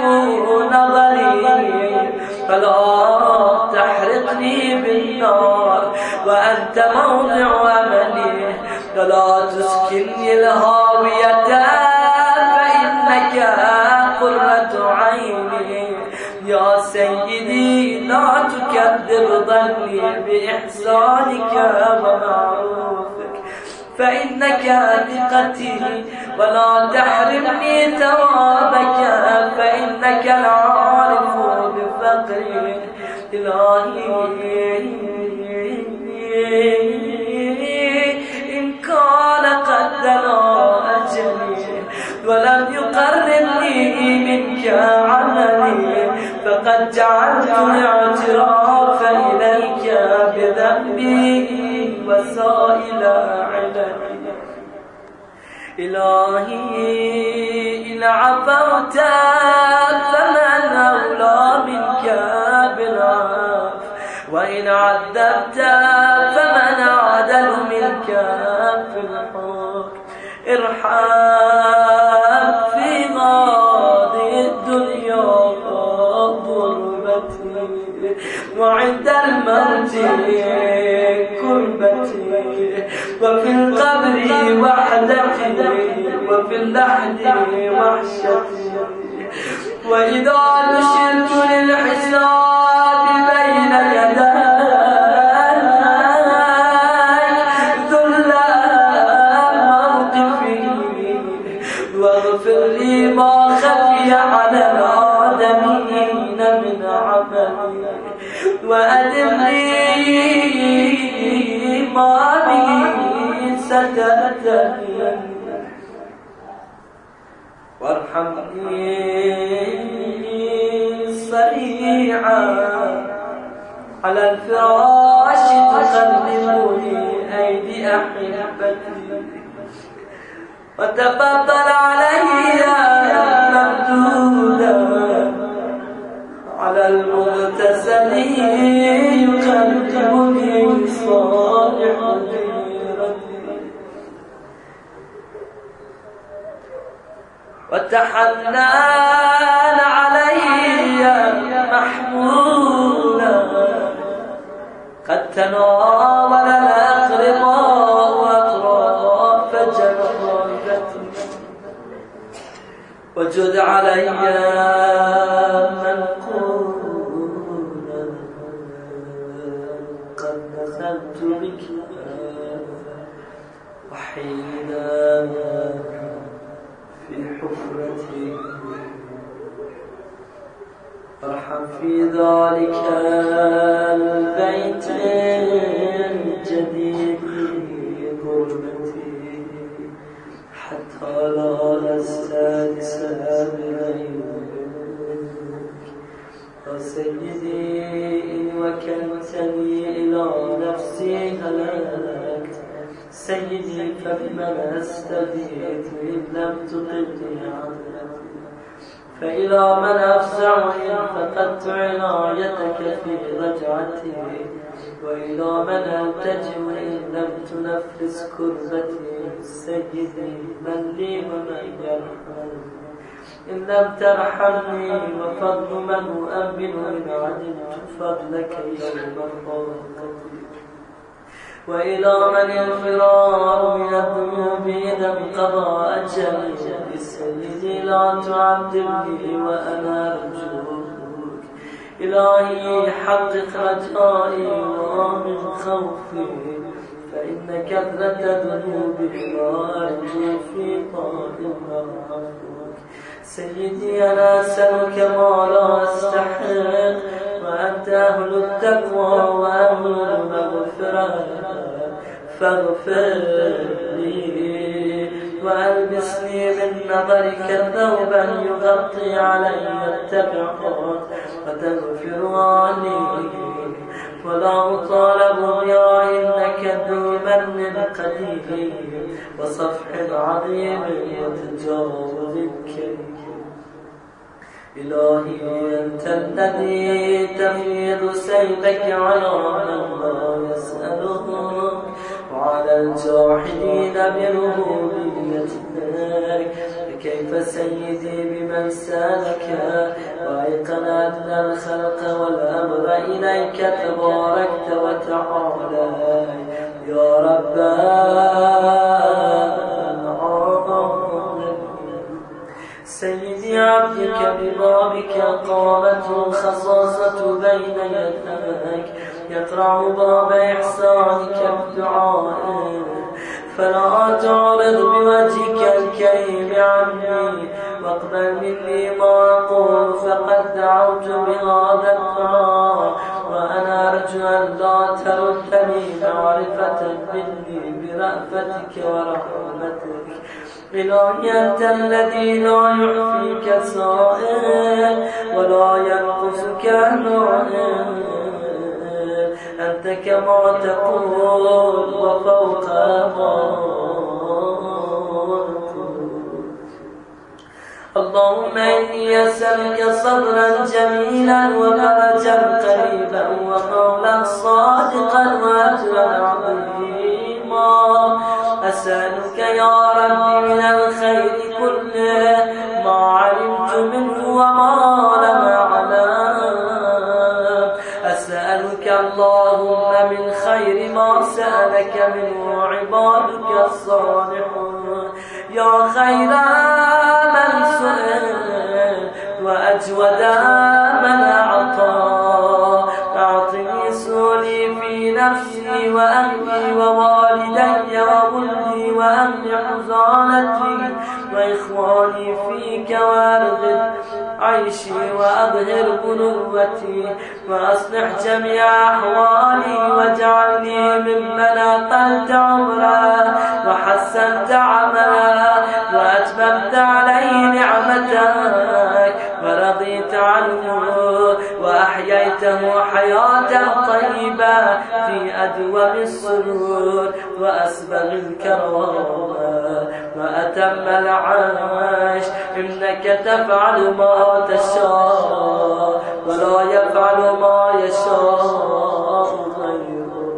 نظري فلا تحرقني بالنار وأنت موضع أملي ولا تسكنني الهاوية فإنك قرة عيني يا سيدي لا تكذب ظني بإحسانك ومعروفك فإنك ثقتي ولا تحرمني ثوابك فإنك العارف بفقري إلهي إن كان قد دنا أجلي ولم يقربني منك عملي فقد جعلت الاعتراف إليك بذنبي وسائل علمي إلهي إن عفوت فمن أولى منك بالعفو وإن عذبت فمن عدل منك في الحكم ارحم في ماضي الدنيا ضربتي وعند الموت كربتي وفي القبر وحدتي وفي اللحد وحشتي وإذا نشرت للحساب بين يدي ذل موقفي واغفر لي ما خفي على الآدمين من عملي وأدم لي ما بي سترتني وارحمني صريعا على الفراش تقلبني أيدي أحبتي وتفضل علي ممدودا على المغتسل يقدمني صالح غيرتي وتحنن علي محمودا قد تناول الأقرباء أطراف جنابتي وجد علي منقولا قد نزلت بك وحيدا في حفرتي ارحم في ذلك البيت الجديد غربتي حتى لا نستانس بغيرك يا سيدي إن وكلتني إلى نفسي هلكت سيدي فبمن أستغيث إن لم تقلني عدلتي فإلى من أفزع إن فقدت عنايتك في رجعتي وإلى من ألتجئ إن لم تنفس كربتي سيدي من لي ومن يرحم إن لم ترحمني وفضل من أؤمن إن عجبت فضلك يوم الفرقة وإلى من الفرار من الذنوب إذا انقضى أجلي بسيدي لا تعذبني وأنا أرجوك إلهي حقق رجائي وآمن خوفي فإن كثرة ذنوبي لا أرجو في طاعة عفوك سيدي أنا أسألك ما لا أستحق وأنت أهل التقوى وأهل المغفرة فاغفر لي وألبسني من نظرك ثوبا يغطي علي التبعات وتغفر عني ولا أطالب يا إنك ذو من قديم وصفح عظيم وتجاوز كريم إلهي أنت الذي تفيض سيفك على من لا يسألك وعلى الجاحدين بربوبيتك فكيف سيدي بمن سالك وأيقن أن الخلق والأمر إليك تباركت وتعالى يا رب سيدي عبدك ببابك قامت الخصاصة بين يديك يقرع باب إحسانك بدعائه فلا تعرض بوجهك الكريم عني واقبل مني ما أقول فقد دعوت بهذا الدعاء وأنا أرجو أن لا تردني معرفة مني برأفتك ورحمتك إلهي أنت الذي لا يعفيك سائل ولا ينقصك نائل أنت كما تقول وفوق ما اللهم إني أسألك صبرا جميلا وفرجا قريبا وقولا صادقا وأجرا عظيما أسألك يا ربي من الخير كله ما علمت منه وما لم أعلم أسألك اللهم من خير ما سألك منه عبادك الصالحون يا خير من سئل وأجود من أعطى أعطني سؤلي في نفسي وأهلي ووالدي وولدي وأهل حزانتي وإخواني فيك وأرغب عيشي وأظهر بنوتي وأصلح جميع أحوالي واجعلني ممن أقلت عمره وحسنت عمله وأتممت عليه نعمتك ورضيت عنه وأحييته حياة طيبة في أدوم السرور وأسبغ الكرامة وأتم العيش إنك تفعل ما تشاء ولا يفعل ما يشاء غيرك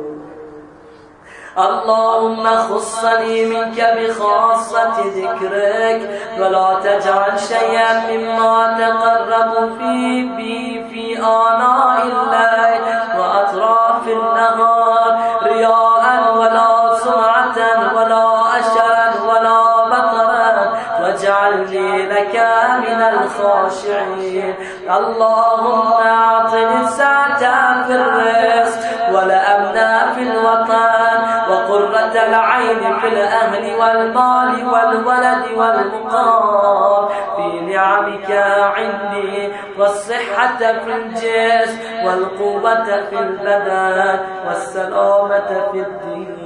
اللهم خصني منك بخاصة ذكرك ولا تجعل شيئا مما تقرب بي في آناء الليل وأطراف النهار رياء ولا سمعة ولا أشرا ولا بطرا واجعلني لك من الخاشعين اللهم أعطني السعة في الرزق والأمن في الوطن وقرة العين في الأهل والمال والولد والمقام في نعمك عندي والصحة في الجسم والقوة في البدن والسلامة في الدين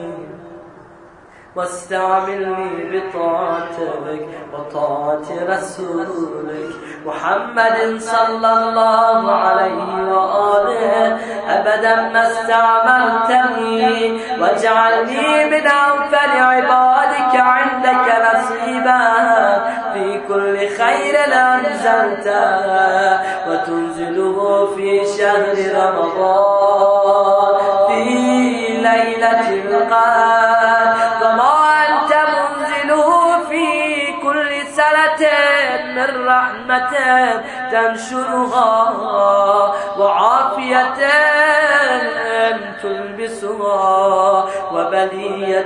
واستعملني بطاعتك وطاعة رسولك محمد صلى الله عليه وآله أبدا ما استعملتني واجعلني من أنفل عبادك عندك نصيبا في كل خير أنزلته وتنزله في شهر رمضان في ليلة القدر وما أنت منزله في كل سنة من رحمة تنشرها وعافية تلبسها وبلية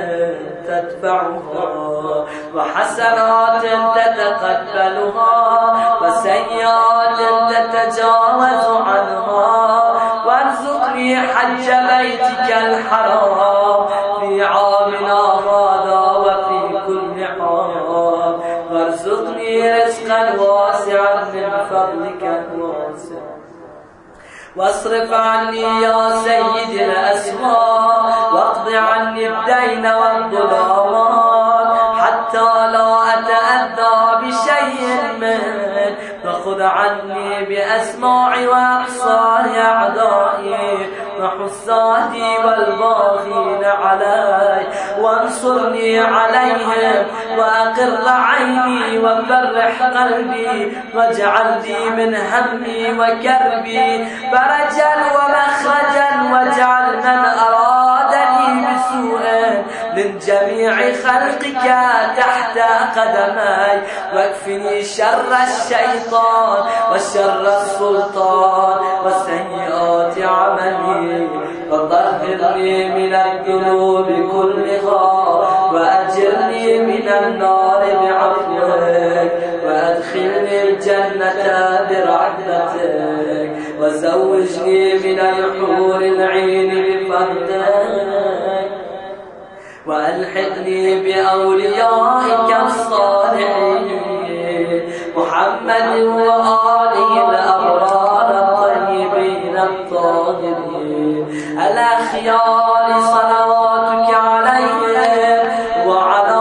تدفعها وحسنات تتقبلها وسيئات تتجاوز عنها وارزقني حج بيتك الحرام في عامنا هذا وفي كل عام وارزقني رزقا واسعا من فضلك الواسع واصرف عني يا سيدي الأسماء واقض عني الدين والظلامات حتى لا أتأذى بشيء منه وخذ عني بأسماعي وأبصار أعدائي وحسادي والباغين علي وانصرني عليهم وأقر عيني وفرح قلبي واجعل لي من همي وكربي فرجا ومخرجا واجعل من أرادني بسوء من جميع خلقك تحت قدمي واكفني شر الشيطان وشر السلطان وسيئات عملي وطهرني من الذنوب كلها وأجرني من النار بعفوك وأدخلني الجنة برحمتك وزوجني من الحور العين بفضلك وألحقني بأوليائك الصالحين محمد وآله الأبرار الطيبين الطاهرين الأخيار صلواتك عليهم وعلى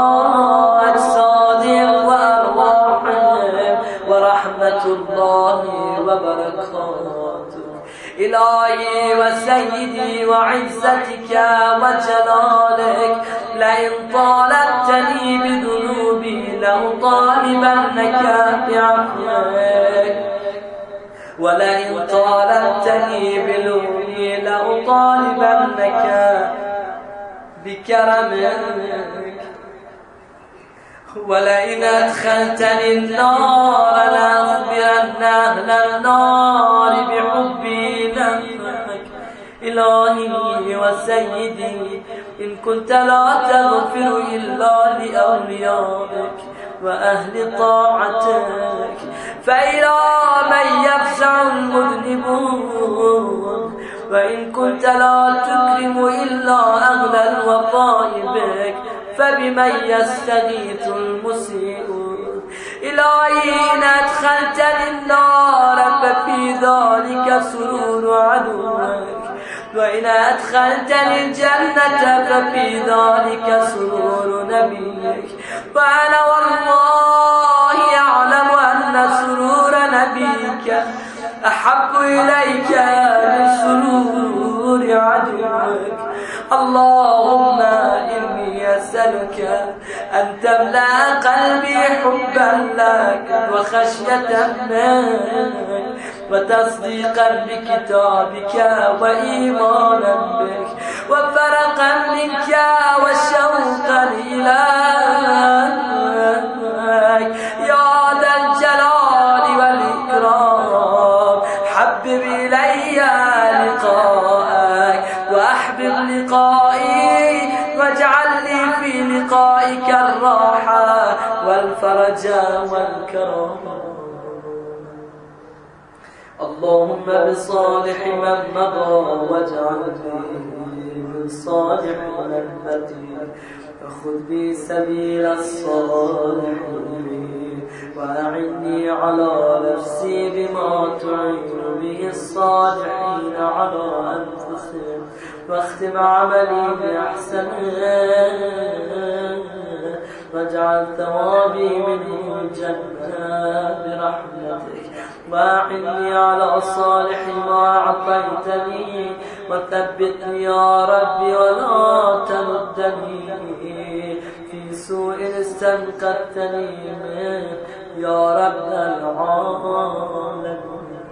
أجسادهم وأرواحهم ورحمة الله وبركاته إلهي وسيدي وعزتك وجلالك لئن طالبتني بذنوبي لأطالبنك بعفوك ولئن طالبتني بلومي لأطالبنك بكرمك ولئن أدخلتني النار لأخبرن أهل النار بحبي لك إلهي وسيدي إن كنت لا تغفر إلا لأوليائك وأهل طاعتك فإلى من يفزع المذنبون وإن كنت لا تكرم إلا أهل الوفاء بك فبمن يستغيث المسيئون إلهي إن أدخلتني النار ففي ذلك سرور عدوك وإن أدخلتني الجنة ففي ذلك سرور نبيك وأنا والله أعلم أن سرور نبيك أحب إليك من سرور عدوك اللهم إني أسألك أن تملأ قلبي حبا لك وخشية منك وتصديقا بكتابك وإيمانا بك وفرقا منك وشوقا إليك يا ذا الجلال والإكرام حبب إلي لقاءك وأحبب لقائي واجعل لي في لقائك الراحة والفرج والكرم اللهم بصالح من مضى واجعلني من صالح من أتي فخذ بي سبيل الصالحين وأعني على نفسي بما تعين به الصالحين على أنفسهم واختم عملي بأحسنه واجعل ثوابي منه الجنة برحمتك وأعني على صالح ما أعطيتني وثبتني يا ربي ولا تردني في سوء استنقذتني منه يا رب العالمين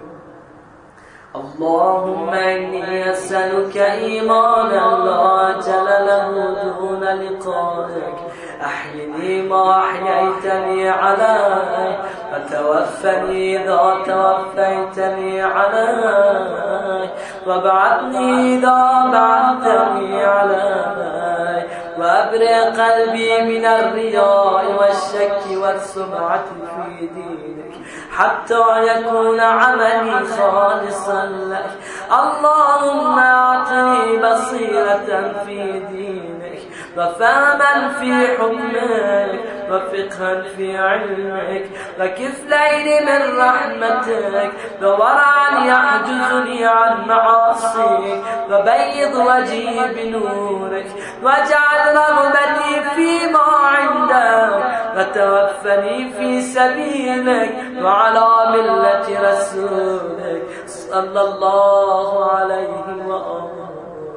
اللهم إني أسألك إيمانا لا أجل له دون لقائك أحيني ما أحييتني عليه وتوفني إذا توفيتني عليه وابعثني إذا بعثتني عليه وأبرئ قلبي من الرياء والشك والسمعة في دينك حتى يكون عملي خالصا لك. اللهم أعطني بصيرة في دينك وفهما في حكمك وفقها في علمك وكفلين من رحمتك وورعا يحجزني عن معاصيك وبيض وجهي بنورك واجعل رغبتي فيما عندك وتوفني في سبيلك وعلى ملة رسولك صلى الله عليه وآله.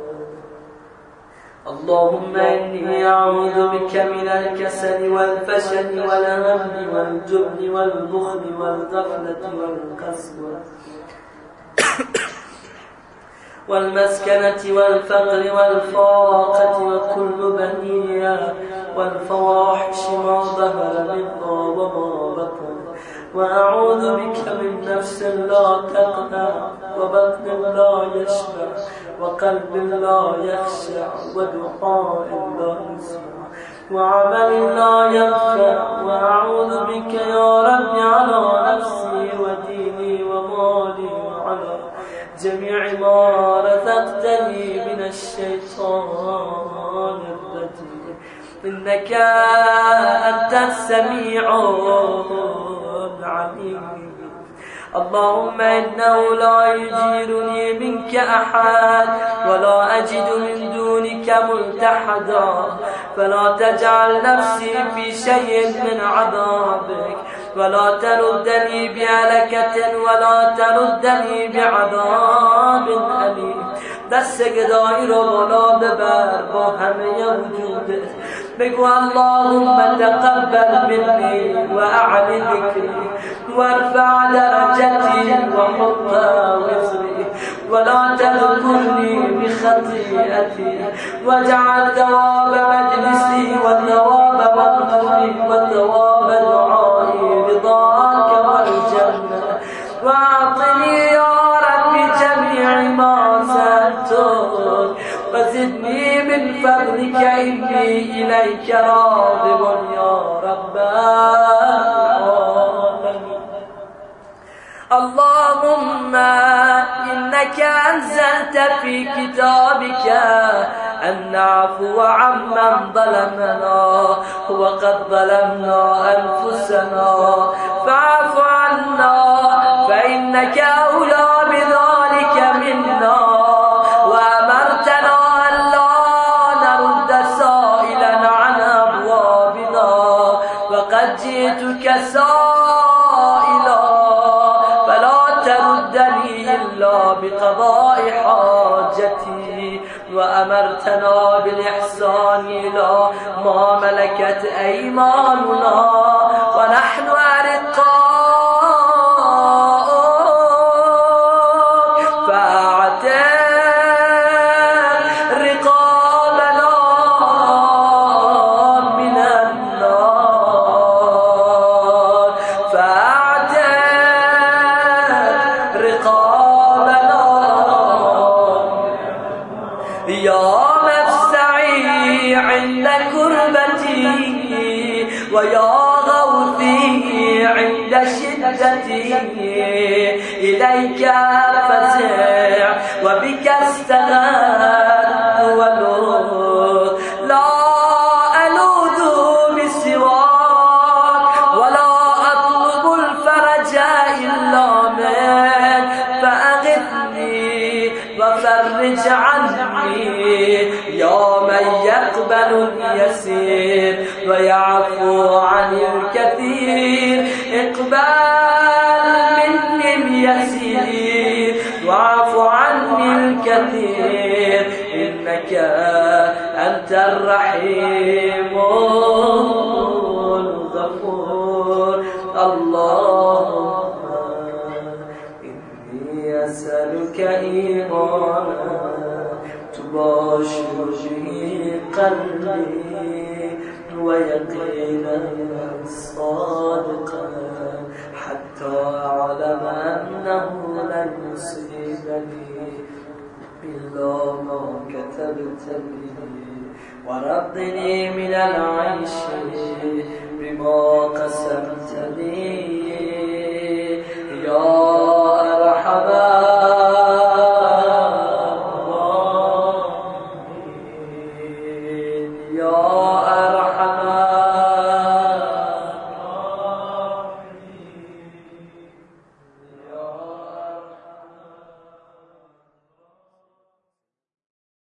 اللهم إني أعوذ بك من الكسل والفشل والهم والجبن والبخل والغفلة والقسوة والمسكنة والفقر والفاقة وكل بنية والفواحش ما ظهر منها وما بطن. وأعوذ بك من نفس لا تقنع وبطن لا يشبع وقلب لا يخشع ودعاء لا يسمع وعمل لا ينفع. وأعوذ بك يا رب على نفسي وديني ومالي وعلى جميع ما رزقتني من الشيطان الرجيم إنك أنت السميع العليم. اللهم إنه لا يجيرني منك أحد ولا أجد من دونك ملتحدا فلا تجعل نفسي في شيء من عذابك ولا تردني بهلكة ولا تردني بعذاب أليم. دست گدایی رو بالا ببر با همه وجودت بگو اللهم تقبل مني وأعلي ذكري وارفع درجتي وحط وزري ولا تذكرني بخطيئتي واجعل ثواب مجلسي وثواب مغفرتي وثواب دعائي رضاك والجنة. واعطني يا رب جميع ما سألتك وزدني من فضلك إني إليك راغب يا رب العالمين. اللهم إنك أنزلت في كتابك أن نعفو عمن ظلمنا وقد ظلمنا أنفسنا فاعف عنا فإنك أولى بذلك منا. وأمرتنا أن لا نرد سائلا عن أبوابنا وقد جئتك سائلا فلا تردني إلا بقضاء حاجتي. وأمرتنا بالإحسان إلى ما ملكت أيماننا ونحن أرقاء ويا غوثي عند شدتي إليك فزع وبك استغاث ولوذ لا ألوذ بسواك ولا أطلب الفرج إلا منك فأغثني وفرج عني يا من يقبل اليسير ويعفو عن الكثير. اقبل مني اليسير واعف عني الكثير إنك أنت الرحيم الغفور. اللهم إني أسألك إيمانا تباشر به قلبي ويقينا صادقا حتى أعلم أنه لن يصيبني إلا ما كتبت لي ورضني من العيش بما قسمت لي